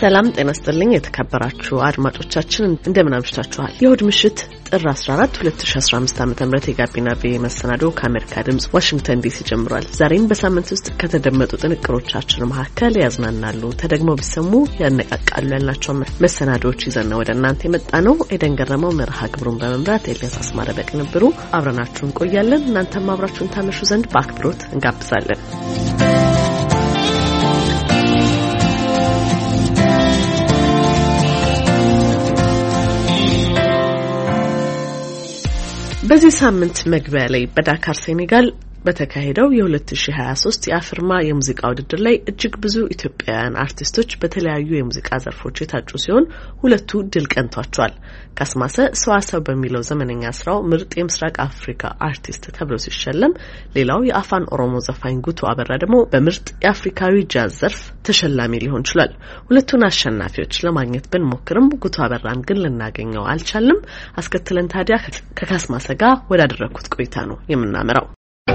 ሰላም ጤና ይስጥልኝ የተከበራችሁ አድማጮቻችን እንደምን አምሽታችኋል? የእሁድ ምሽት ጥር 14 2015 ዓ.ም የጋቢና መሰናዶ ከአሜሪካ ድምጽ ዋሽንግተን ዲሲ ጀምሯል። ዛሬም በሳምንት ውስጥ ከተደመጡ ጥንቅሮቻችን መካከል ያዝናናሉ፣ ተደግመው ቢሰሙ ያነቃቃሉ ያልናቸው መሰናዶዎች ይዘን ወደ እናንተ የመጣነው ኤደን ገረመው መርሃ ግብሩን በመምራት ኤልያስ አስማረ በቅንብሩ አብረናችሁን ቆያለን። እናንተም አብራችሁን ታመሹ ዘንድ በአክብሮት እንጋብዛለን። በዚህ ሳምንት መግቢያ ላይ በዳካር ሴኔጋል በተካሄደው የ2023 የአፍርማ የሙዚቃ ውድድር ላይ እጅግ ብዙ ኢትዮጵያውያን አርቲስቶች በተለያዩ የሙዚቃ ዘርፎች የታጩ ሲሆን ሁለቱ ድል ቀንቷቸዋል። ካስማሰ ሰዋሰው በሚለው ዘመነኛ ስራው ምርጥ የምስራቅ አፍሪካ አርቲስት ተብሎ ሲሸለም፣ ሌላው የአፋን ኦሮሞ ዘፋኝ ጉቱ አበራ ደግሞ በምርጥ የአፍሪካዊ ጃዝ ዘርፍ ተሸላሚ ሊሆን ይችላል። ሁለቱን አሸናፊዎች ለማግኘት ብንሞክርም ጉቱ አበራን ግን ልናገኘው አልቻልንም። አስከትለን ታዲያ ከካስማሰ ጋር ወዳደረኩት ቆይታ ነው የምናመራው።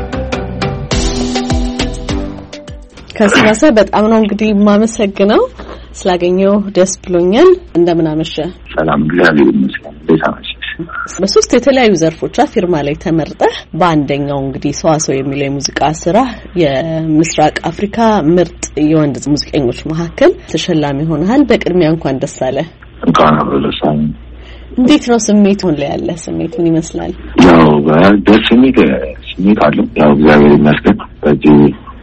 ካስማሰ በጣም ነው እንግዲህ ማመሰግነው ስላገኘው ደስ ብሎኛል። እንደምን አመሸ? ሰላም እግዚአብሔር ይመስገን። በሳማሽ በሶስት የተለያዩ ዘርፎች አፍርማ ላይ ተመርጠህ በአንደኛው እንግዲህ ሰዋሰው የሚለው የሙዚቃ ስራ የምስራቅ አፍሪካ ምርጥ የወንድ ሙዚቀኞች መካከል ተሸላሚ ሆነሃል። በቅድሚያ እንኳን ደስ አለ። እንኳን አብረሳኝ። እንዴት ነው ስሜቱ? ላይ ያለ ስሜት ምን ይመስላል? ያው ደስ የሚል ስሜት አለ። ያው እግዚአብሔር ይመስገን በዚህ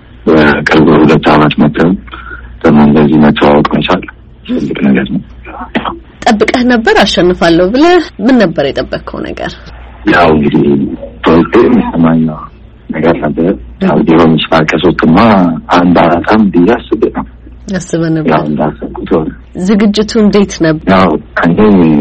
በቅርብ 2 አመት መጥተን እንደዚህ መተዋወቅ መቻል ትልቅ ነገር ነው። ጠብቀህ ነበር አሸንፋለሁ ብለህ? ምን ነበር የጠበቅከው ነገር? ያው እንግዲህ ፕሮጀክት ሰማኛ ነገር ነበር። ያው ዲሆን ስፓከሶትማ አንድ አራታም ዲያስብ ነው ያስበነበር። ያው እንዳሰብኩት ዝግጅቱ እንዴት ነበር? ያው እኔ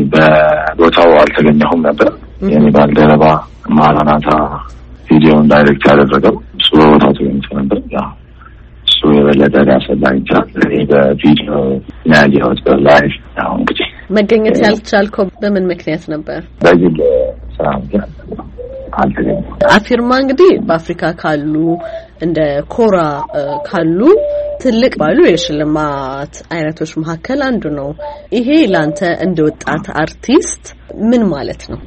በቦታው አልተገኘሁም ነበር። የኔ ባልደረባ ማራናታ ቪዲዮውን ዳይሬክት ያደረገው እሱ በቦታው ተገኝቶ ነበር። ያው እሱ የበለጠ ያሰላኝ እኔ በቪዲዮ ያየሁት በላይቭ። ያው እንግዲህ መገኘት ያልቻልከው በምን ምክንያት ነበር? በግል ስራ ምክንያት አልተገኘሁም። አፍርማ እንግዲህ በአፍሪካ ካሉ እንደ ኮራ ካሉ ትልቅ ባሉ የሽልማት አይነቶች መካከል አንዱ ነው። ይሄ ላንተ እንደ ወጣት አርቲስት ምን ማለት ነው?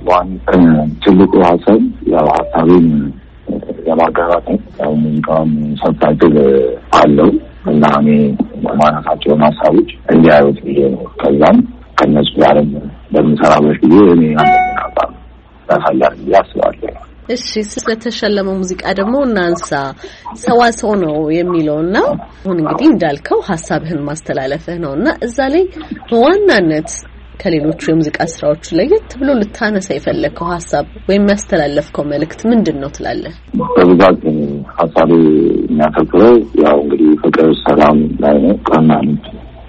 ትልቁ ሀሳብ ያው ሀሳቤን ለማጋራት ነው። ያው ሙዚቃም ሰብታይትል አለው እና እኔ ማነሳቸውን ሀሳቦች እንዲያዩት ብዬ ነው። ከዛም ከነሱ ጋርም በምሰራበት ጊዜ እኔ አንደኛ ሀሳብ ያሳያል ብዬ አስባለሁ። እሺ፣ ስለተሸለመው ሙዚቃ ደግሞ እናንሳ። ሰዋሰው ነው የሚለውና አሁን እንግዲህ እንዳልከው ሀሳብህን ማስተላለፍህ ነውና እዛ ላይ በዋናነት ከሌሎቹ የሙዚቃ ስራዎች ለየት ብሎ ልታነሳ የፈለከው ሀሳብ ወይም ያስተላለፍከው መልእክት ምንድነው ትላለህ? በብዛት ሀሳቤ የሚያተኩረው ያው እንግዲህ ፍቅር፣ ሰላም ላይ ነው። ቀናነት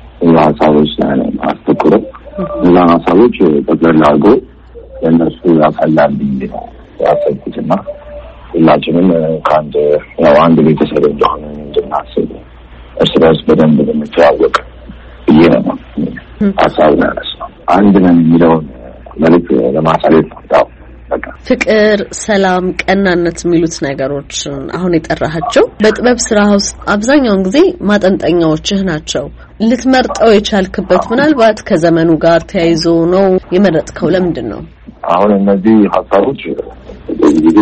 ሀሳቦች ላይ ነው አስተኩረው እነዛን ሀሳቦች ጠቅለል አድርጎ ለእነሱ ያፈላል ብዬ ነው ያሰብኩትና ሁላችንም ከአንድ ያው አንድ ቤተሰብ እንደሆነ እንድናስብ እርስ በርስ በደንብ እንድንተዋወቅ ብዬ ነው ሀሳቡን ያነሳው። አንድ ነን የሚለውን መልዕክት ለማሳየት ነው። በቃ ፍቅር፣ ሰላም፣ ቀናነት የሚሉት ነገሮች አሁን የጠራሃቸው በጥበብ ስራ ውስጥ አብዛኛውን ጊዜ ማጠንጠኛዎችህ ናቸው። ልትመርጠው የቻልክበት ምናልባት ከዘመኑ ጋር ተያይዞ ነው የመረጥከው? ለምንድን ነው? አሁን እነዚህ ሀሳቦች ብዙ ጊዜ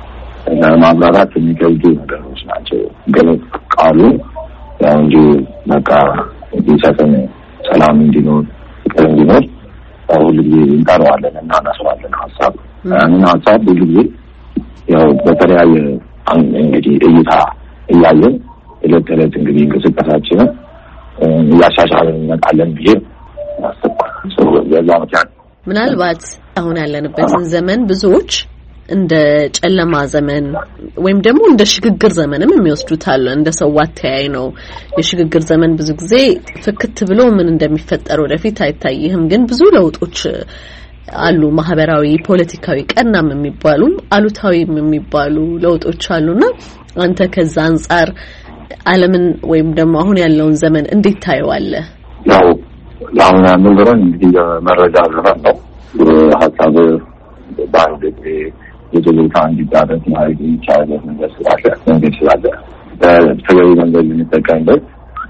ማብራራት የሚከብዱ ነገሮች ናቸው። ግን ቃሉ ያው እንጂ በቃ ቢሰፈን ሰላም እንዲኖር ፍቅር እንዲኖር ሁሉ ጊዜ እንጠራዋለን እና እናስባለን ሀሳብ እና ሀሳብ ብዙ ጊዜ ያው በተለያየ እንግዲህ እይታ እያየን ዕለት ተዕለት እንግዲህ እንቅስቃሴያችንን እያሻሻልን እንመጣለን ብዬ አስባለሁ። የዛ ምክንያት ምናልባት አሁን ያለንበትን ዘመን ብዙዎች እንደ ጨለማ ዘመን ወይም ደግሞ እንደ ሽግግር ዘመንም የሚወስዱት አለ። እንደ ሰው አተያይ ነው የሽግግር ዘመን። ብዙ ጊዜ ፍክት ብሎ ምን እንደሚፈጠር ወደፊት አይታይህም። ግን ብዙ ለውጦች አሉ፣ ማህበራዊ፣ ፖለቲካዊ፣ ቀናም የሚባሉ አሉታዊም የሚባሉ ለውጦች አሉና አንተ ከዛ አንፃር ዓለምን ወይም ደግሞ አሁን ያለውን ዘመን እንዴት ታየዋለህ? ያው አሁን ያለው ዘመን እንግዲህ መረጃ ዘመን ነው። ሀሳብ በአንድ የጀሎታ እንዲዳረስ ማድረግ ይቻላል። መንገድ ስላለ በተለይ መንገድ የሚጠቀምበት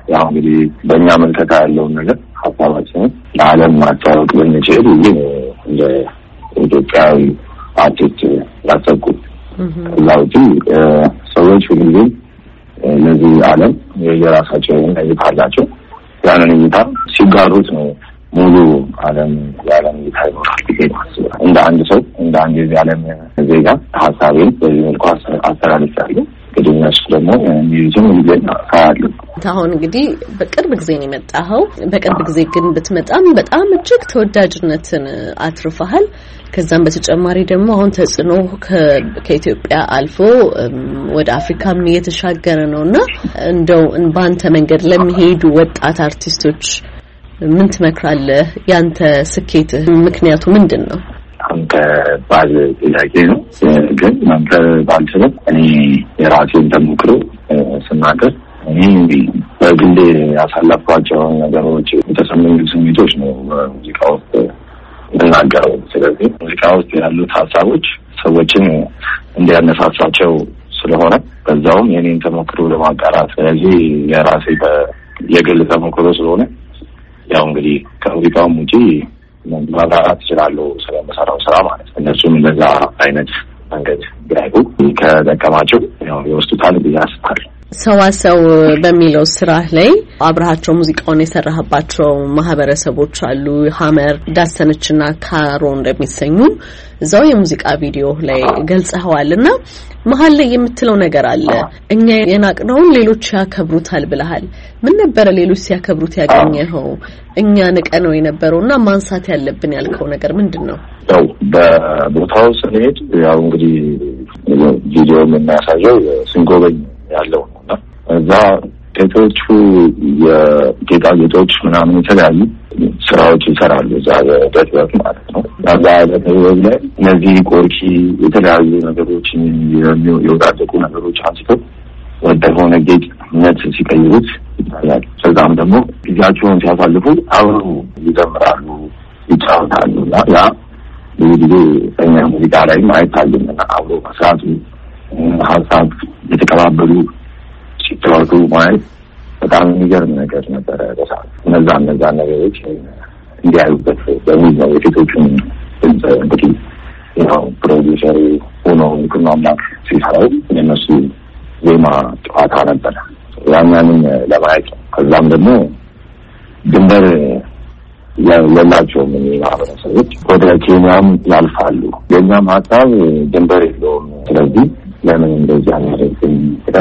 ያው እንግዲህ በእኛ መልከታ ያለውን ነገር ሀሳባችንን ለዓለም ማስተዋወቅ ብንችል እንደ ኢትዮጵያዊ አርቲስት ያሰብኩት። ከዛ ውጪ ሰዎች ሁሉም ለዚህ ዓለም የራሳቸውን እይታ አላቸው። ያንን እይታ ሲጋሩት ነው ሙሉ ዓለም የዓለም እይታ ይኖራል ብዬ አስባለሁ። እንደ አንድ ሰው እንደ አንድ የዚህ ዓለም ዜጋ ሀሳቤን በዚህ መልኩ አስተላልፋለሁ። እንግዲህ እነሱ ደግሞ ሚውዚየም ይዘን አሳያለሁ። አሁን እንግዲህ በቅርብ ጊዜ ነው የመጣኸው። በቅርብ ጊዜ ግን ብትመጣም በጣም እጅግ ተወዳጅነትን አትርፈሃል። ከዛም በተጨማሪ ደግሞ አሁን ተጽዕኖ ከኢትዮጵያ አልፎ ወደ አፍሪካም እየተሻገረ ነውና እንደው ባንተ መንገድ ለሚሄዱ ወጣት አርቲስቶች ምን ትመክራለህ? ያንተ ስኬት ምክንያቱ ምንድነው? አንተ ባል ጥያቄ ነው ግን አንተ ባልችልም እኔ የራሴን ተሞክሮ ስናገር እኔ በግሌ ያሳለፍኳቸው ነገሮች የተሰሙኝ ስሜቶች ነው ሙዚቃ ውስጥ የምናገረው። ስለዚህ ሙዚቃ ውስጥ ያሉት ሀሳቦች ሰዎችን እንዲያነሳሳቸው ስለሆነ በዛውም የኔን ተሞክሮ ለማጋራት ስለዚህ የራሴ የግል ተሞክሮ ስለሆነ ያው እንግዲህ ከሙዚቃውም ውጪ ማጋራት እችላለሁ ስለምሰራው ስራ ማለት ነው። እነሱም እንደዛ አይነት መንገድ ቢያዩ ከጠቀማቸው ያው ይወስዱታል ብዬ አስባለሁ። ሰዋሰው በሚለው ስራ ላይ አብራሃቸው ሙዚቃውን የሰራህባቸው ማህበረሰቦች አሉ። ሀመር፣ ዳሰነችና ካሮ እንደሚሰኙ እዛው የሙዚቃ ቪዲዮ ላይ ገልጸዋልና መሀል ላይ የምትለው ነገር አለ። እኛ የናቅነውን ሌሎች ያከብሩታል ብለሃል። ምን ነበር ሌሎች ሲያከብሩት ያገኘኸው? እኛ ንቀነው የነበረውና ማንሳት ያለብን ያልከው ነገር ምንድነው? ያው በቦታው ስንሄድ ያው እንግዲህ ቪዲዮ የሚያሳየው ስንጎበኝ ያለው ነውና እዛ ሴቶቹ የጌጣጌጦች ምናምን የተለያዩ ስራዎች ይሰራሉ እዛ በደረት ማለት ነው። እዛ በተወለ ላይ እነዚህ ቆርኪ የተለያዩ ነገሮችን የወዳደቁ ነገሮች አንስተው ወደ ሆነ ጌጥነት ሲቀይሩት ይታያል። ከዛም ደግሞ ጊዜያቸውን ሲያሳልፉ አብረው ይዘምራሉ፣ ይጫወታሉ። ያ ብዙ ጊዜ እኛ ሙዚቃ ላይም አይታይምና አብሮ መስራቱ ሀሳብ የተቀባበሉ ሲተዋወቁ ማየት በጣም የሚገርም ነገር ነበረ። እነዛ ነገሮች እንዲያዩበት በሚል ነው የሴቶቹን ድምፅ እንግዲህ ያው ፕሮዲውሰር ሆኖ ይኩኖ አምላክ ሲሰራው የነሱ ዜማ ጨዋታ ነበረ ያንን ለማየት። ከዛም ደግሞ ድንበር የላቸውም ማህበረሰቦች ወደ ኬንያም ያልፋሉ። የኛም ሀሳብ ድንበር የለውም። ስለዚህ ለምን እንደዚህ አናደርግም?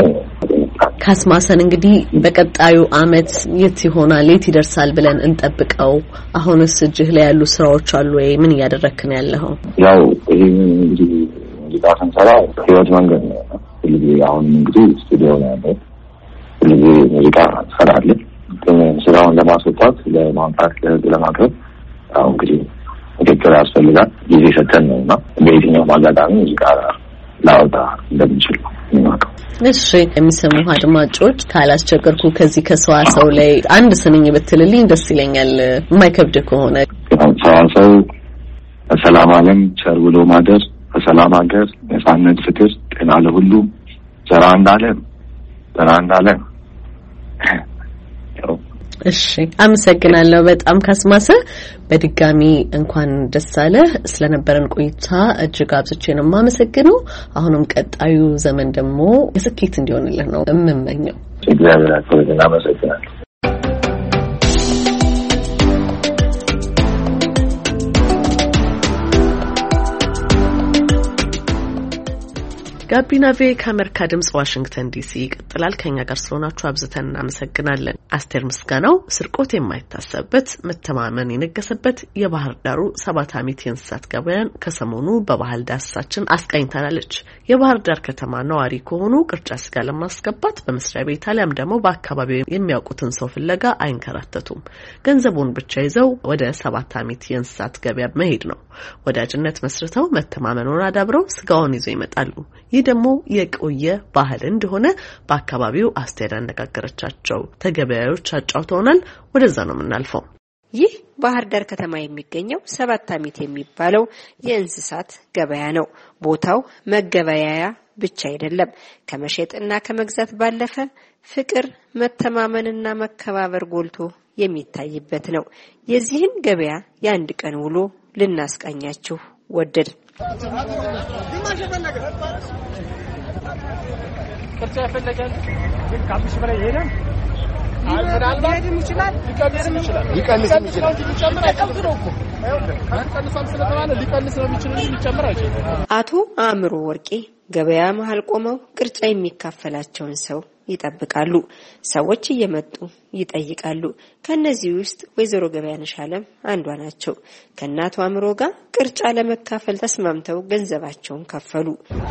ካስማሰን እንግዲህ በቀጣዩ አመት የት ይሆናል የት ይደርሳል ብለን እንጠብቀው? አሁንስ እጅህ ላይ ያሉ ስራዎች አሉ ወይ? ምን እያደረክ ነው ያለኸው? ያው ይሄ እንግዲህ ሙዚቃ ስንሰራ ህይወት መንገድ ነው። ስለዚህ አሁን እንግዲህ ስቱዲዮ ነው ያለው። ስለዚህ ሙዚቃ እንሰራለን። ስራውን ለማስወጣት ለማምጣት ለማቅረብ አሁን እንግዲህ ምክክር ያስፈልጋል። ጊዜ ሰጥተን ነውና በየትኛውም አጋጣሚ ሙዚቃ ላውጣ እንደምንችል ነው። እሺ የሚሰሙ አድማጮች ካላስቸገርኩ ከዚህ ከሰዋሰው ላይ አንድ ስንኝ ብትልልኝ ደስ ይለኛል የማይከብድ ከሆነ። ሰዋሰው በሰላም ዓለም ቸር ብሎ ማደር፣ በሰላም ሀገር ነፃነት፣ ፍቅር፣ ጤና ለሁሉም ዘራ እንዳለም እሺ አመሰግናለሁ በጣም ካስማሰ። በድጋሚ እንኳን ደስ አለህ። ስለነበረን ቆይታ እጅግ አብዝቼ ነው የማመሰግነው። አሁንም ቀጣዩ ዘመን ደግሞ የስኬት እንዲሆንልህ ነው የምመኘው። እግዚአብሔር ያክብርልን። አመሰግናለሁ። ጋቢና ቬ ከአሜሪካ ድምጽ ዋሽንግተን ዲሲ ይቀጥላል። ከኛ ጋር ስለሆናችሁ አብዝተን እናመሰግናለን። አስቴር ምስጋናው ስርቆት የማይታሰብበት መተማመን የነገሰበት የባህር ዳሩ 7 ዓመት የእንስሳት ገበያን ከሰሞኑ በባህል ዳሳችን አስቃኝታለች። የባህር ዳር ከተማ ነዋሪ ከሆኑ ቅርጫ ስጋ ለማስገባት በመስሪያ ቤት አሊያም ደግሞ በአካባቢው የሚያውቁትን ሰው ፍለጋ አይንከራተቱም። ገንዘቡን ብቻ ይዘው ወደ 7 ዓመት የእንስሳት ገበያ መሄድ ነው። ወዳጅነት መስርተው መተማመኑን አዳብረው ስጋውን ይዘው ይመጣሉ። ይህ ደግሞ የቆየ ባህል እንደሆነ በአካባቢው አስቴር ያነጋገረቻቸው ተገበያዮች አጫውተውናል። ወደዛ ነው የምናልፈው። ይህ ባህር ዳር ከተማ የሚገኘው 7 አሚት የሚባለው የእንስሳት ገበያ ነው። ቦታው መገበያያ ብቻ አይደለም። ከመሸጥና ከመግዛት ባለፈ ፍቅር፣ መተማመንና መከባበር ጎልቶ የሚታይበት ነው። የዚህን ገበያ የአንድ ቀን ውሎ ልናስቃኛችሁ ወደድን። ቅርጫ ያፈለጋል ግን ካምሽ በላይ ይሄዳል። አልፈራልም ይችላል ሊቀንስም ይችላል አቶ አእምሮ ወርቄ ገበያ መሃል ቆመው ቅርጫ የሚካፈላቸውን ሰው ይጠብቃሉ። ሰዎች እየመጡ ይጠይቃሉ። ከነዚህ ውስጥ ወይዘሮ ገበያነሽ አለም አንዷ ናቸው። ከእናቷ አእምሮ ጋር ቅርጫ ለመካፈል ተስማምተው ገንዘባቸውን ከፈሉ።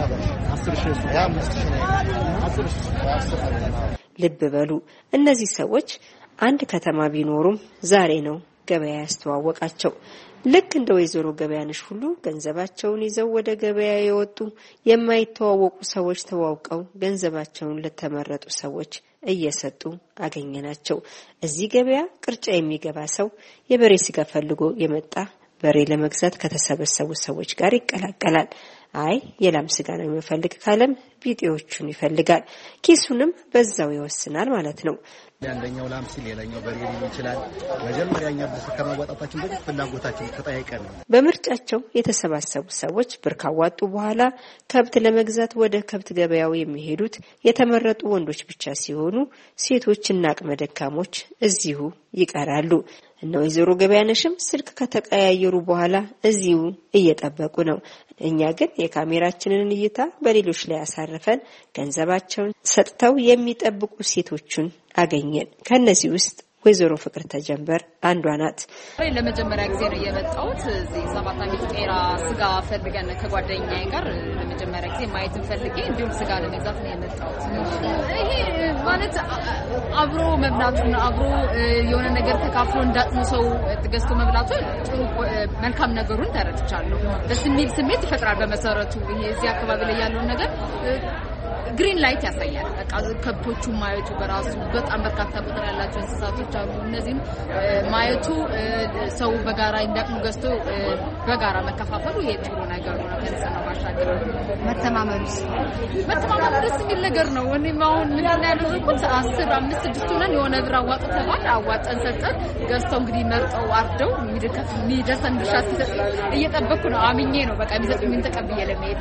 10,000 ልብ በሉ። እነዚህ ሰዎች አንድ ከተማ ቢኖሩም ዛሬ ነው ገበያ ያስተዋወቃቸው። ልክ እንደ ወይዘሮ ገበያነሽ ሁሉ ገንዘባቸውን ይዘው ወደ ገበያ የወጡ የማይተዋወቁ ሰዎች ተዋውቀው ገንዘባቸውን ለተመረጡ ሰዎች እየሰጡ አገኘናቸው። እዚህ ገበያ ቅርጫ የሚገባ ሰው የበሬ ስጋ ፈልጎ የመጣ በሬ ለመግዛት ከተሰበሰቡ ሰዎች ጋር ይቀላቀላል። አይ የላም ስጋ ነው የሚፈልግ ካለም ቢጤዎቹን ይፈልጋል። ኪሱንም በዛው ይወስናል ማለት ነው። አንደኛው ላም ሲል ሌላኛው በሬ ሊሆን ይችላል። መጀመሪያኛ ከማዋጣታችን በፊት ፍላጎታችን ተጠያይቀን ነው። በምርጫቸው የተሰባሰቡ ሰዎች ብር ካዋጡ በኋላ ከብት ለመግዛት ወደ ከብት ገበያው የሚሄዱት የተመረጡ ወንዶች ብቻ ሲሆኑ ሴቶችና አቅመ ደካሞች እዚሁ ይቀራሉ። እና ወይዘሮ ገበያነሽም ስልክ ከተቀያየሩ በኋላ እዚሁ እየጠበቁ ነው። እኛ ግን የካሜራችንን እይታ በሌሎች ላይ አሳርፈን ገንዘባቸውን ሰጥተው የሚጠብቁ ሴቶችን አገኘን። ከነዚህ ውስጥ ወይዘሮ ፍቅር ተጀንበር አንዷ ናት። ለመጀመሪያ ጊዜ ነው የመጣሁት እዚህ 7 አሚት ቄራ ስጋ ፈልገን ከጓደኛዬ ጋር ለመጀመሪያ ጊዜ ማየት ፈልጌ እንዲሁም ስጋ ለመግዛት ነው የመጣሁት። ይሄ ማለት አብሮ መብላቱን አብሮ የሆነ ነገር ተካፍሎ እንዳጥሙ ሰው ተገዝቶ መብላቱ ጥሩ መልካም ነገሩን ተረድቻለሁ። ደስ የሚል ስሜት ይፈጥራል። በመሰረቱ ይሄ እዚህ አካባቢ ላይ ያለው ነገር ግሪን ላይት ያሳያል። በቃ ከብቶቹ ማየቱ በራሱ በጣም በርካታ ቁጥር ያላቸው እንስሳቶች አሉ። እነዚህም ማየቱ ሰው በጋራ እንዳቅሙ ገዝቶ በጋራ መከፋፈሉ የጥሩ ነገር ነው። ከነሰና ማሻገር መተማመኑስ ደስ የሚል ነገር ነው። እኔም አሁን ምን ያደረኩት 10፣ 5፣ 6 ሆነን የሆነ ብር አዋጥተናል። አዋጠን ሰጠን ገዝተው እንግዲህ መርጠው አርደው የሚደርሰን ድርሻ ሲሰጥ እየጠበኩ ነው። አምኜ ነው በቃ የሚሰጡኝን ተቀብዬ ለመሄድ።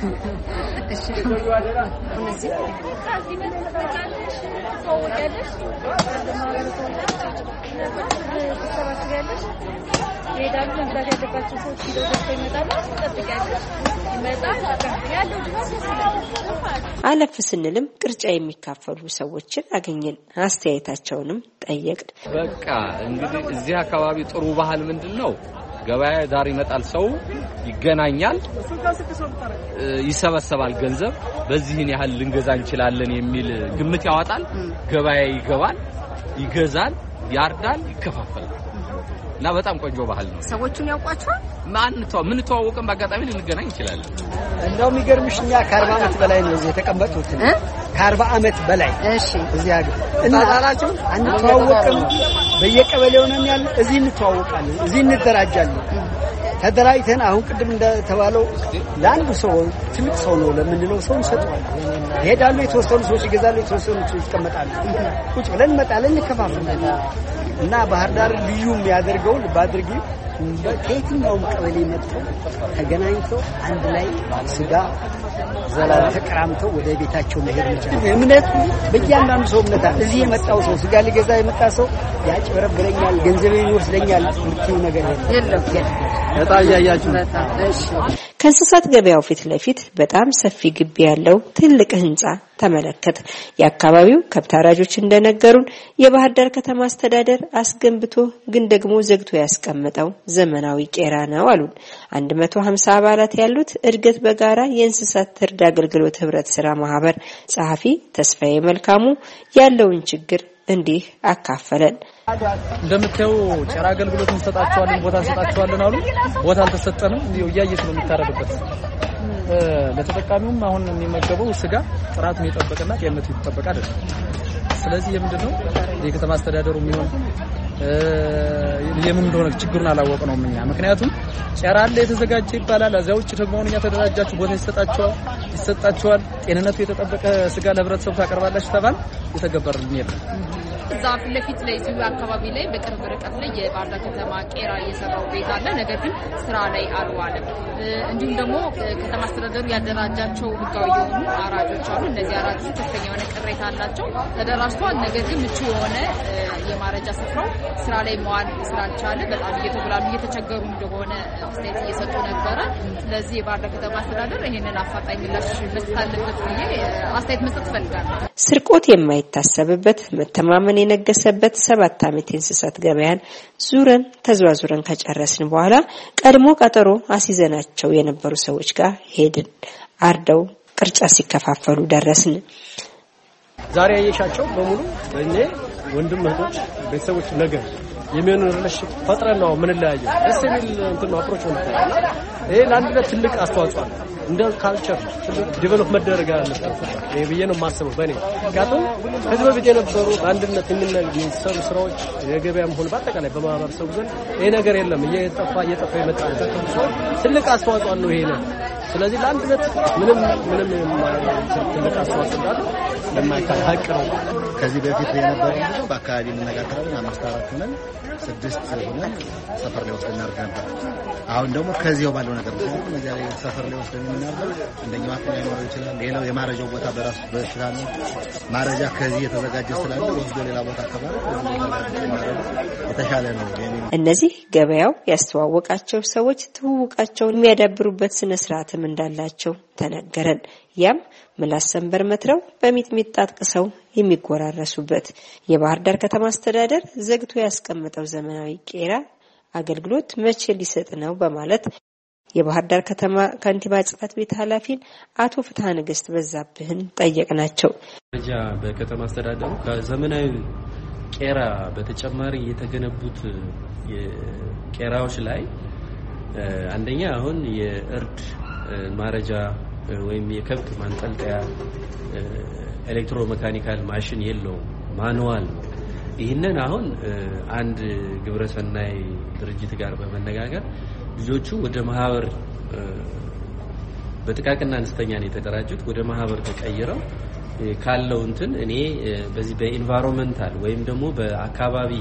እሺ እነዚህ አለፍ ስንልም ቅርጫ የሚካፈሉ ሰዎችን አገኘን። አስተያየታቸውንም ጠየቅን። በቃ እንግዲህ እዚህ አካባቢ ጥሩ ባህል ምንድነው? ገበያ ዳር ይመጣል፣ ሰው ይገናኛል፣ ይሰበሰባል፣ ገንዘብ በዚህን ያህል ልንገዛ እንችላለን የሚል ግምት ያወጣል። ገበያ ይገባል፣ ይገዛል፣ ያርዳል፣ ይከፋፈላል እና በጣም ቆንጆ ባህል ነው። ሰዎቹን ያውቋቸዋል። ምን ተዋወቀን በአጋጣሚ ልንገናኝ እንችላለን። እንደው የሚገርምሽኛ ከ40 ዓመት በላይ ነው እዚህ የተቀመጡት። ከ40 ዓመት በላይ እሺ እዚህ ሀገር እናላችሁ አንተዋወቅም። በየቀበሌው ነን ያለ እዚህ እንተዋወቃለን፣ እዚህ እንደራጃለን። ተደራጅተን አሁን ቅድም እንደተባለው ለአንዱ ሰው ትልቅ ሰው ነው ለምንለው ሰው እንሰጣለን። ይሄዳሉ፣ የተወሰኑ ሰዎች ይገዛሉ፣ የተወሰኑ ሰዎች ይቀመጣሉ። ቁጭ ብለን እንመጣለን፣ እንከፋፈላለን። እና ባህር ዳር ልዩ የሚያደርገው ባድርጊ ከየትኛውም ቀበሌ መጥተው ተገናኝተው አንድ ላይ ስጋ ዘላለም ተቀራምተው ወደ ቤታቸው መሄድ ይችላል። እምነት በእያንዳንዱ ሰው እምነት አለ። እዚህ የመጣው ሰው ስጋ ሊገዛ የመጣ ሰው ያጭበረብረኛል፣ ገንዘቤን ይወስደኛል የምትይው ነገር የለም። በጣም ያያችሁ። እሺ ከእንስሳት ገበያው ፊት ለፊት በጣም ሰፊ ግቢ ያለው ትልቅ ህንጻ ተመለከት። የአካባቢው ከብት አራጆች እንደነገሩን የባህር ዳር ከተማ አስተዳደር አስገንብቶ ግን ደግሞ ዘግቶ ያስቀመጠው ዘመናዊ ቄራ ነው አሉን። 150 አባላት ያሉት እድገት በጋራ የእንስሳት እርድ አገልግሎት ህብረት ስራ ማህበር ጸሐፊ ተስፋዬ መልካሙ ያለውን ችግር እንዲህ አካፈለን። እንደምታዩ ቄራ አገልግሎት እንሰጣቸዋለን፣ ቦታ እንሰጣቸዋለን አሉ። ቦታ አልተሰጠንም። እያየሽ ነው የሚታረድበት። ለተጠቃሚውም አሁን የሚመገበው ስጋ ጥራቱን የጠበቀና ጤንነቱ የተጠበቀ አይደለም። ስለዚህ የምንድነው የከተማ አስተዳደሩ የሚሆን የምን እንደሆነ ችግሩን አላወቅነውም እኛ ምክንያቱም ጨራ አለ የተዘጋጀ ይባላል አዛው ውጭ ደግሞ እኛ ተደራጃችሁ ቦታ ይሰጣቸዋል ጤንነቱ የተጠበቀ ስጋ ለህብረተሰቡ ታቀርባላችሁ ተባል የተገበረልን የለም እዛ ፊት ለፊት ላይ እዚሁ አካባቢ ላይ በቅርብ ርቀት ላይ የባህር ዳር ከተማ ቄራ እየሰራው ቤት አለ ነገር ግን ስራ ላይ አልዋለም እንዲሁም ደግሞ ከተማ አስተዳደሩ ያደራጃቸው ህጋዊ የሆኑ አራጆች አሉ እነዚህ አራጆች ከፍተኛ የሆነ ቅሬታ አላቸው ተደራጅቷል ነገር ግን ምቹ የሆነ የማረጃ ስፍራው ስራ ላይ መዋል ስላልቻለ በጣም እየተጉላሉ እየተቸገሩ እንደሆነ አስተያየት እየሰጡ ነበረ ስለዚህ የባህር ዳር ከተማ አስተዳደር ይሄንን አፋጣኝ ምላሽ መስጠት አለበት ብዬ አስተያየት መስጠት ፈልጋለሁ ስርቆት የማይታሰብበት መተማመን የነገሰበት 7 ዓመት የእንስሳት ገበያን ዙረን ተዘዋዙረን ከጨረስን በኋላ ቀድሞ ቀጠሮ አሲዘናቸው የነበሩ ሰዎች ጋር ሄድን አርደው ቅርጫ ሲከፋፈሉ ደረስን ዛሬ ያየሻቸው በሙሉ በእኔ ወንድም እህቶች ቤተሰቦች ነገር የሚሆን ሪሌሽን ፈጥረን ነው ምን ለያየው እስሚል እንትን አፕሮች ነው ይሄ ለአንድነት ትልቅ አስተዋጽኦ አለ እንደ ካልቸር ዲቨሎፕ መደረግ አለበት ይሄ ብዬ ነው ማስበው በእኔ ጋር ከዚህ በፊት የነበሩ አንድነት የሚሰሩ ስራዎች የገበያም ሆነ በአጠቃላይ በማህበረሰቡ ዘንድ ይሄ ነገር የለም እየጠፋ የመጣ ትልቅ አስተዋጽኦ ነው ይሄ ነው ስለዚህ ለአንድነት ምንም ትልቅ አስተዋጽኦ እንዳለው ለማይካድ ሀቅ ነው ከዚህ በፊት የነበረው ብዙ በአካባቢ መነጋገራለን 5-4 ሆነን 6 ሆነን ሰፈር ላይ ወስደን እናርግ ነበር አሁን ደግሞ ከዚያው ባለው ነገር ነው እዚያ ላይ ሰፈር ላይ ወስደን እናርግ እንደኛው አጥና ይኖር ይችላል ሌላው የማረጃው ቦታ በራሱ በሽታ ነው ማረጃ ከዚህ የተዘጋጀ ስላለ ወስዶ ሌላ ቦታ አካባቢ የተሻለ ነው እነዚህ ገበያው ያስተዋወቃቸው ሰዎች ትውውቃቸውን የሚያዳብሩበት ስነ ስርዓትም እንዳላቸው ተነገረን ያም ምላስ ሰንበር መትረው በሚጥሚጣ አጥቅሰው የሚጎራረሱበት የባህር ዳር ከተማ አስተዳደር ዘግቶ ያስቀመጠው ዘመናዊ ቄራ አገልግሎት መቼ ሊሰጥ ነው በማለት የባህር ዳር ከተማ ከንቲባ ጽፈት ቤት ኃላፊን አቶ ፍትሐ ንግስት በዛብህን ጠየቅናቸው ደረጃ በከተማ አስተዳደሩ ከዘመናዊ ቄራ በተጨማሪ የተገነቡት የቄራዎች ላይ አንደኛ አሁን የእርድ ማረጃ ወይም የከብት ማንጠልጠያ ኤሌክትሮሜካኒካል ማሽን የለው ማኑዋል ይሄንን አሁን አንድ ግብረሰናይ ድርጅት ጋር በመነጋገር ልጆቹ ወደ ማህበር በጥቃቅንና አነስተኛ ነው የተደራጁት ወደ ማህበር ተቀይረው ካለው እንትን እኔ በዚህ በኢንቫይሮንመንታል ወይም ደግሞ በአካባቢ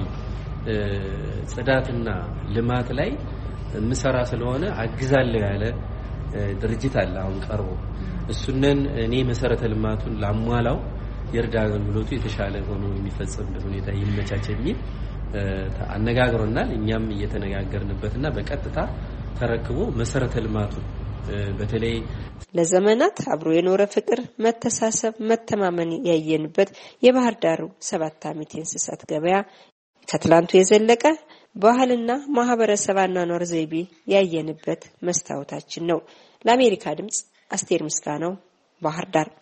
ጽዳትና ልማት ላይ ምሰራ ስለሆነ አግዛለሁ ያለ ድርጅት አለ አሁን ቀርቦ እሱነን እኔ መሰረተ ልማቱን ላሟላው የርዳ አገልግሎቱ የተሻለ ሆኖ የሚፈጸምበት ሁኔታ ይመቻች የሚል አነጋግሮናል እኛም እየተነጋገርንበትና በቀጥታ ተረክቦ መሰረተ ልማቱን በተለይ ለዘመናት አብሮ የኖረ ፍቅር መተሳሰብ መተማመን ያየንበት የባህር ዳሩ 7 ዓመት የእንስሳት ገበያ ከትላንቱ የዘለቀ ባህልና ማህበረሰብ አኗኗር ዘይቤ ያየንበት መስታወታችን ነው ለአሜሪካ ድምጽ አስቴር ምስጋናው ባህር ዳር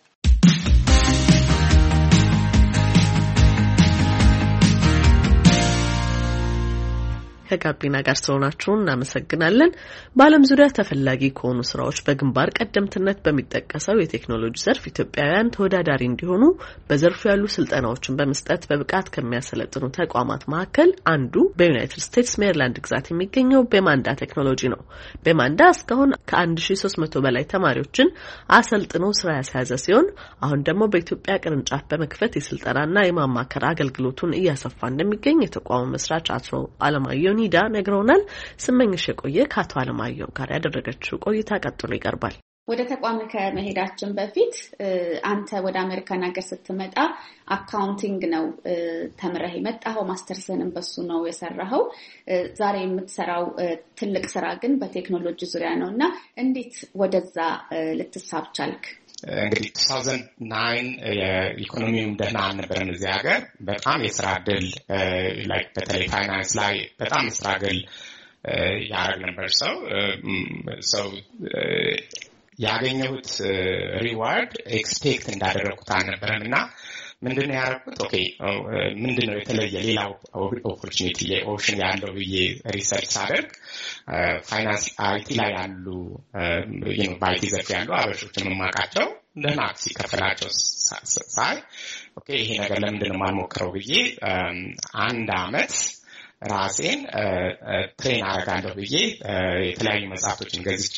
ከጋቢና ጋር ስለሆናችሁ እናመሰግናለን። በዓለም ዙሪያ ተፈላጊ ከሆኑ ስራዎች በግንባር ቀደምትነት በሚጠቀሰው የቴክኖሎጂ ዘርፍ ኢትዮጵያውያን ተወዳዳሪ እንዲሆኑ በዘርፉ ያሉ ስልጠናዎችን በመስጠት በብቃት ከሚያሰለጥኑ ተቋማት መካከል አንዱ በዩናይትድ ስቴትስ ሜሪላንድ ግዛት የሚገኘው ቤማንዳ ቴክኖሎጂ ነው። ቤማንዳ እስካሁን ከ1300 በላይ ተማሪዎችን አሰልጥኖ ስራ ያስያዘ ሲሆን አሁን ደግሞ በኢትዮጵያ ቅርንጫፍ በመክፈት የስልጠናና የማማከር አገልግሎቱን እያሰፋ እንደሚገኝ የተቋሙ መስራች አቶ አለማየሁ ኒዳ ነግረውናል። ስመኝሽ የቆየ ከአቶ አለማየሁ ጋር ያደረገችው ቆይታ ቀጥሎ ይቀርባል። ወደ ተቋም ከመሄዳችን በፊት አንተ ወደ አሜሪካን ሀገር ስትመጣ አካውንቲንግ ነው ተምረህ የመጣኸው፣ ማስተርስንም በሱ ነው የሰራኸው። ዛሬ የምትሰራው ትልቅ ስራ ግን በቴክኖሎጂ ዙሪያ ነው እና እንዴት ወደዛ ልትሳብ ቻልክ? እንግዲህ 2009 የኢኮኖሚውም ደህና አልነበረም እዚህ ሀገር። በጣም የስራ እድል በተለይ ፋይናንስ ላይ በጣም የስራ እድል ያደርግ ነበር ሰው ያገኘሁት ሪዋርድ ኤክስፔክት እንዳደረኩት አልነበረም እና ምንድነው ያደረኩት? ኦኬ ምንድነው የተለየ ሌላ ኦፖርቹኒቲ ኦፕሽን ያለው ብዬ ሪሰርች ሳደርግ ፋይናንስ አይቲ ላይ ያሉ በአይቲ ዘርፍ ያሉ አበሾችን የማውቃቸው ደህና ሲከፈላቸው ሳይ ኦኬ ይሄ ነገር ለምንድነው የማልሞክረው ብዬ አንድ አመት ራሴን ትሬን አደርጋለሁ ብዬ የተለያዩ መጽሐፍቶችን ገዝቼ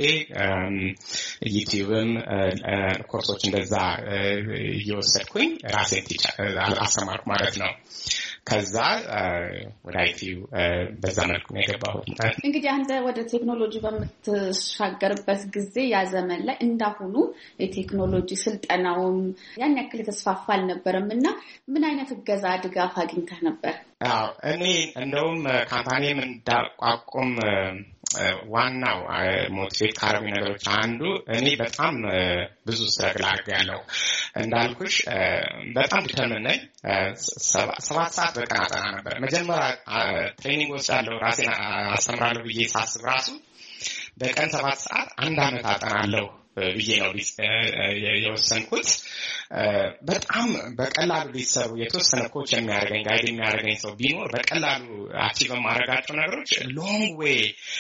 ዩቲዩብም ኮርሶች እንደዛ እየወሰድኩኝ ራሴን አስተማርኩ ማለት ነው። ከዛ ወደ አይቲዩ በዛ መልኩ ነው የገባሁት። እንግዲህ አንተ ወደ ቴክኖሎጂ በምትሻገርበት ጊዜ ያ ዘመን ላይ እንዳሁኑ የቴክኖሎጂ ስልጠናውም ያን ያክል የተስፋፋ አልነበረም እና ምን አይነት እገዛ ድጋፍ አግኝተህ ነበር? አዎ እኔ እንደውም ካምፓኒም እንዳቋቁም ዋናው ሞቲቬት ካረጉ ነገሮች አንዱ እኔ በጣም ብዙ ስትራግል አድርጌያለሁ። እንዳልኩሽ በጣም ዲተርሚን ነኝ። 7 ሰዓት በቀን አጠና ነበር። መጀመሪያ ትሬኒንግ ወስዳለሁ ራሴን አስተምራለሁ ብዬ ሳስብ ራሱ በቀን 7 ሰዓት 1 ዓመት አጠናለሁ ብዬ ነው የወሰንኩት። በጣም በቀላሉ ሊሰሩ የተወሰነ ኮች የሚያደርገኝ ጋይድ የሚያደርገኝ ሰው ቢኖር በቀላሉ አቺቭ የማደርጋቸው ነገሮች ሎንግ ዌይ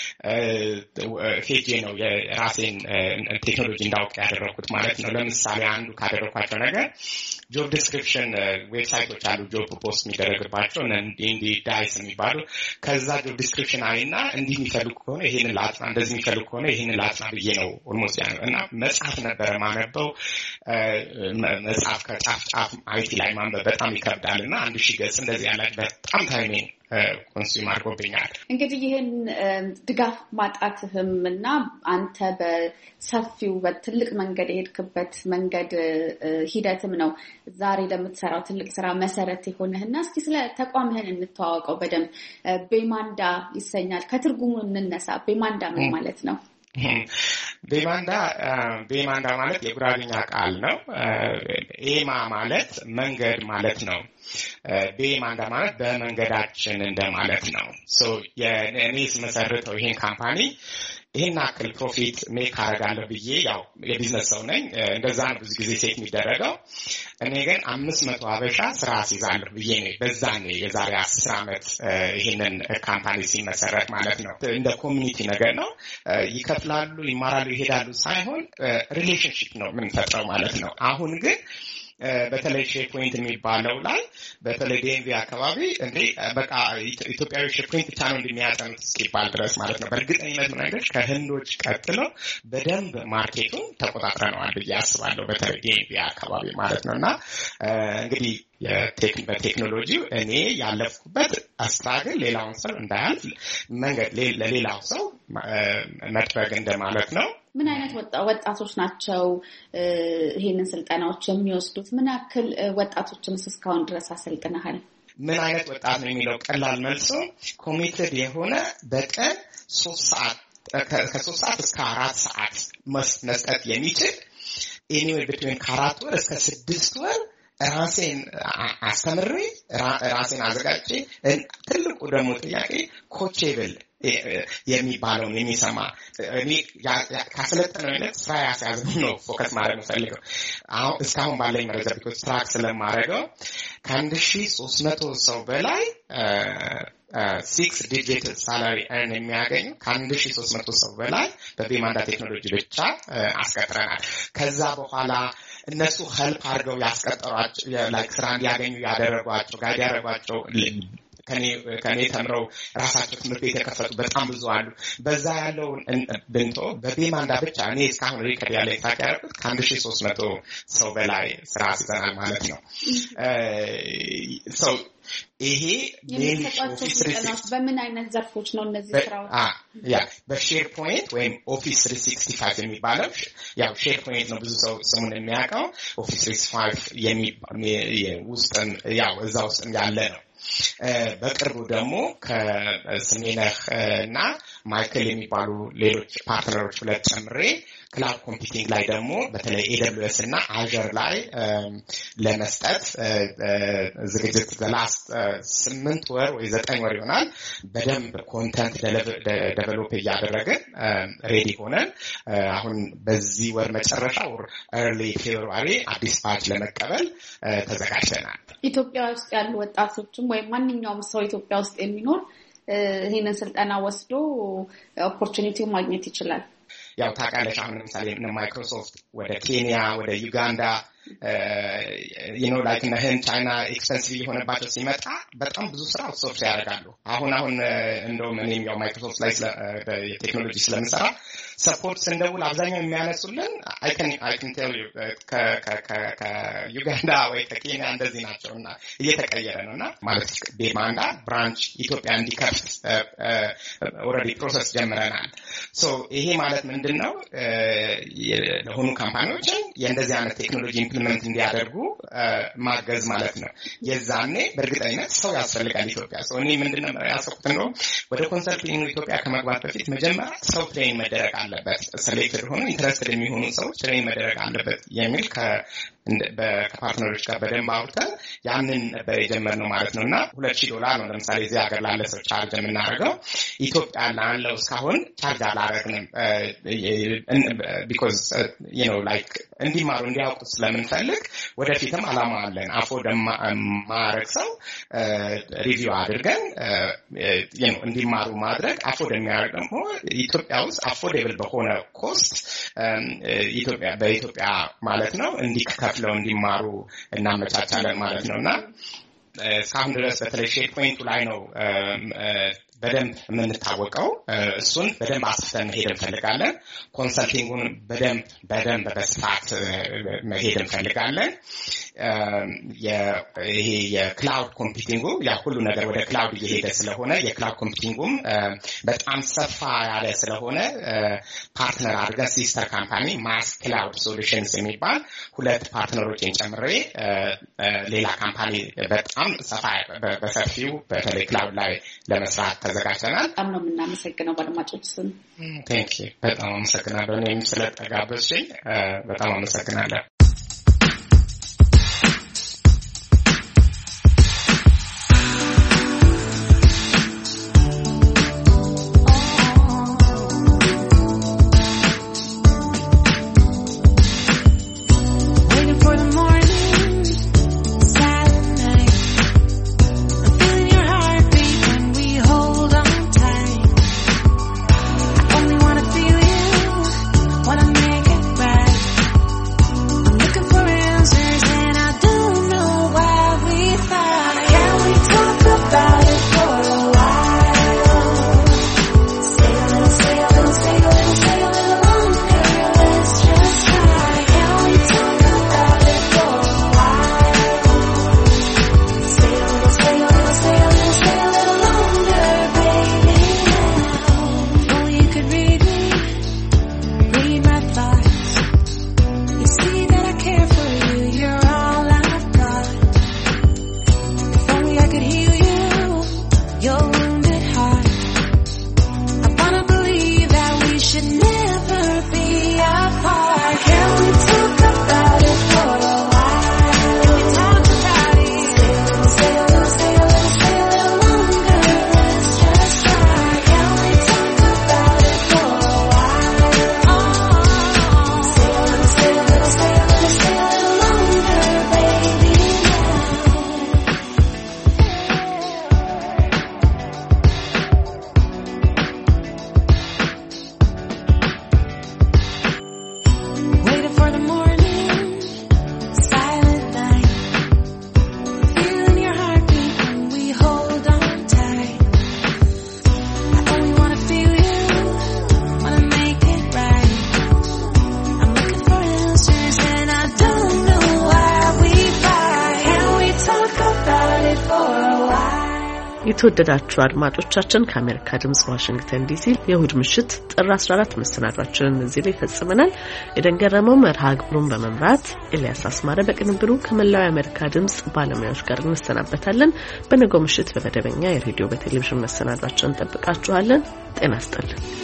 ሄጄ ነው የራሴን ቴክኖሎጂ እንዳውቅ ያደረኩት ማለት ነው። ለምሳሌ አንዱ ካደረኳቸው ነገር ጆብ ዲስክሪፕሽን ዌብሳይቶች አሉ ጆብ ፖስት የሚደረግባቸው እንዲህ ዳይስ የሚባሉ ከዛ ጆብ ዲስክሪፕሽን አይና እንዲህ የሚፈልጉ ከሆነ ይሄንን ላጥና እንደዚህ የሚፈልጉ ከሆነ ይሄንን ላጥና ብዬ ነው ኦልሞስት ያ እና መጽሐፍ ነበረ ማነበው። መጽሐፍ ከጫፍ ጫፍ አይቲ ላይ ማንበብ በጣም ይከብዳል እና 1000 ገጽ እንደዚህ ያለ በጣም ታይሜን ኮንሱም አድርጎብኛል። እንግዲህ ይህን ድጋፍ ማጣትህም እና አንተ በሰፊው በትልቅ መንገድ የሄድክበት መንገድ ሂደትም ነው ዛሬ ለምትሰራው ትልቅ ስራ መሰረት የሆነህና እስኪ ስለ ተቋምህን እንተዋወቀው በደንብ። ቤማንዳ ይሰኛል። ከትርጉሙ እንነሳ። ቤማንዳ ምን ማለት ነው? ቤማንዳ ማለት የጉራግኛ ቃል ነው። ኤማ ማለት መንገድ ማለት ነው። ቤማንዳ ማለት በመንገዳችን እንደማለት ነው። ሶ የኔ ስመሰርተው ይሄን ካምፓኒ ይሄን አክል ፕሮፊት ሜክ አደርጋለሁ ብዬ ያው የቢዝነስ ሰው ነኝ። እንደዛ ነው ብዙ ጊዜ ሴት የሚደረገው። እኔ ግን 500 ሀበሻ ስራ አስይዛለሁ ብዬ ነው በዛኔ የዛሬ 10 ዓመት ይሄንን ካምፓኒ ሲመሰረት ማለት ነው። እንደ ኮሚኒቲ ነገር ነው። ይከፍላሉ፣ ይማራሉ፣ ይሄዳሉ ሳይሆን ሪሌሽንሺፕ ነው የምንፈጥረው ማለት ነው። አሁን ግን በተለይ ሼር ፖይንት የሚባለው ላይ በተለይ ዲኤምቪ አካባቢ እንዴ በቃ ኢትዮጵያዊ ሼር ፖይንት ብቻ ነው እንደሚያጠኑት እስኪባል ድረስ ማለት ነው። በእርግጠኝነት ነገሮች ከህንዶች ቀጥሎ በደንብ ማርኬቱን ተቆጣጥረነዋል ብዬ አስባለሁ። በተለይ ዲኤምቪ አካባቢ ማለት ነውና እንግዲህ በቴክኖሎጂ እኔ ያለፍኩበት አስትራግል ሌላውን ሰው እንዳያልፍ መንገድ ለሌላው ሰው መጥረግ እንደማለት ነው። ምን አይነት ወጣቶች ናቸው ይሄንን ስልጠናዎች የሚወስዱት? ምን ያክል ወጣቶችንስ እስካሁን ድረስ አሰልጥነሃል? ምን አይነት ወጣት ነው የሚለው ቀላል መልሶ ኮሚትድ የሆነ በቀን 3 ሰዓት ከ3 ሰዓት እስከ 4 ሰዓት መስጠት የሚችል ኤኒዌይ ቢትዊን ከ4 ወር እስከ 6 ወር ራሴን አስተምሬ ራሴን አዘጋጅቼ ትልቁ ደግሞ ጥያቄ ኮቼብል የሚባለውን የሚሰማ እኔ ካሰለጠነው አይነት ስራ ያስያዝነው ነው ፎከስ ማድረግ የምፈልገው። አሁን እስካሁን ባለኝ መረጃ ቢኮዝ ትራክ ስለማደርገው ከ1300 ሰው በላይ 6 ዲጂት ሳላሪ እርን የሚያገኙ ከ1300 ሰው በላይ በቤማንዳ ቴክኖሎጂ ብቻ አስቀጥረናል። ከዛ በኋላ እነሱ ሄልፕ አድርገው ያስቀጠሯቸው ላይክ ስራ እንዲያገኙ ያደረጓቸው ጋይድ ያደረጓቸው ከኔ ተምረው ራሳቸው ትምህርት ቤት የከፈቱ በጣም ብዙ አሉ። በዛ ያለው ብንቶ በቤማንዳ ብቻ እኔ እስካሁን ሪከርድ ያለ ታክ ያደረኩት ከ1300 ሰው በላይ ስራ አስይዘናል ማለት ነው። ሰው ይሄ በምን አይነት ዘርፎች ነው እነዚህ ስራዎች? በሼር ፖይንት ወይም ኦፊስ 365 የሚባለው ያው ሼር ፖይንት ነው ብዙ ሰው ስሙን የሚያውቀው። ኦፊስ 365 ውስጥም ያው እዛ ውስጥም ያለ ነው። በቅርቡ ደግሞ ከስሜነህ እና ማይክል የሚባሉ ሌሎች ፓርትነሮች ሁለት ጨምሬ ክላውድ ኮምፒውቲንግ ላይ ደግሞ በተለይ AWS እና አዘር ላይ ለመስጠት ዝግጅት ዘላስት 8 ወር ወይ 9 ወር ይሆናል በደንብ ኮንተንት ዴቨሎፕ እያደረግን ሬዲ ሆነን አሁን በዚህ ወር መጨረሻ ወር early February አዲስ ባች ለመቀበል ተዘጋጅተናል። ኢትዮጵያ ውስጥ ያሉ ወጣቶችም ወይ ማንኛውም ሰው ኢትዮጵያ ውስጥ የሚኖር ይሄንን ስልጠና ወስዶ ኦፖርቹኒቲው ማግኘት ይችላል። ያው ታውቃለሽ አሁን ለምሳሌ ማይክሮሶፍት ወደ ኬንያ ወደ ዩጋንዳ ላይክ ነህን ቻይና ኤክስፐንሲቭ የሆነባቸው ሲመጣ በጣም ብዙ ስራ አውትሶርስ ያደርጋሉ። አሁን እንደውም እኔም ያው ማይክሮሶፍት ላይ የቴክኖሎጂ ስለምሰራ ሰፖርት ስንደውል አብዛኛው የሚያነሱልን አይ ካን ቴል ዩ ከዩጋንዳ ወይ ከኬንያ እንደዚህ ናቸውና እየተቀየረ ነውና ማለት ቤማንዳ ብራንች ኢትዮጵያ እንዲከፍት ኦልሬዲ ፕሮሰስ ጀምረናል። ሶ ይሄ ማለት ምንድነው ለሆኑ ካምፓኒዎችን የእንደዚህ አይነት ቴክኖሎጂ ኢምፕሊመንት እንዲያደርጉ ማገዝ ማለት ነው። የዛኔ በእርግጠኝነት ሰው ያስፈልጋል ኢትዮጵያ። ሶ እኔ ምንድነው ያሰብኩት ነው ወደ ኮንሰልቲንግ ኢትዮጵያ ከመግባት በፊት መጀመሪያ ሰው ትሬን መደረግ አለበት። ሴሌክትድ ሆኖ ኢንትረስትድ የሚሆኑ ሰዎች ትሬን መደረግ አለበት የሚል ከፓርትነሮች ጋር በደንብ አውርተን ያንን ነበር የጀመርነው ማለት ነውና $2,000 ነው ለምሳሌ እዚህ ሀገር ላለ ሰው ቻርጅ የምናደርገው። ኢትዮጵያ ላለው እስካሁን ቻርጅ አላደረግንም ቢኮዝ ላይክ እንዲማሩ እንዲያውቁ ስለምንፈልግ ወደፊትም አላማ አለን። አፎርድ ማድረግ ሰው ሪቪው አድርገን እንዲማሩ ማድረግ አፎርድ የሚያደርግ ደግሞ ኢትዮጵያ ውስጥ አፎርዴብል በሆነ ኮስት በኢትዮጵያ ማለት ነው እንዲከፍለው እንዲማሩ እናመቻቻለን ማለት ነውና እስካሁን ድረስ በተለይ ሼር ፖይንቱ ላይ ነው በደንብ የምንታወቀው። እሱን በደንብ አስፍተን መሄድ እንፈልጋለን። ኮንሰልቲንጉን በደንብ በስፋት መሄድ እንፈልጋለን። ይሄ የክላውድ ኮምፒውቲንጉ ያ ሁሉ ነገር ወደ ክላውድ እየሄደ ስለሆነ የክላውድ ኮምፒውቲንጉም በጣም ሰፋ ያለ ስለሆነ ፓርትነር አድርገን ሲስተር ካምፓኒ ማስ ክላውድ ሶሉሽንስ የሚባል 2 ፓርትነሮችን ጨምሬ ሌላ ካምፓኒ በጣም ሰፋ በሰፊው በተለይ ክላውድ ላይ ለመስራት ተዘጋጅተናል። በጣም ነው የምናመሰግነው በአድማጮች ስም። ቴንክ ዩ በጣም አመሰግናለሁ። እኔም ስለተጋበዝሽኝ በጣም አመሰግናለሁ። የተወደዳችሁ አድማጮቻችን ከአሜሪካ ድምጽ ዋሽንግተን ዲሲ የእሁድ ምሽት ጥር 14 መሰናዷችንን እዚህ ላይ ፈጽመናል። የደንገረመው መርሃ ግብሩን በመምራት ኤልያስ አስማረ በቅንብሩ ከመላው የአሜሪካ ድምጽ ባለሙያዎች ጋር እንሰናበታለን። በነገው ምሽት በመደበኛ የሬዲዮ በቴሌቪዥን መሰናዷችንን እንጠብቃችኋለን። ጤና ይስጥልን።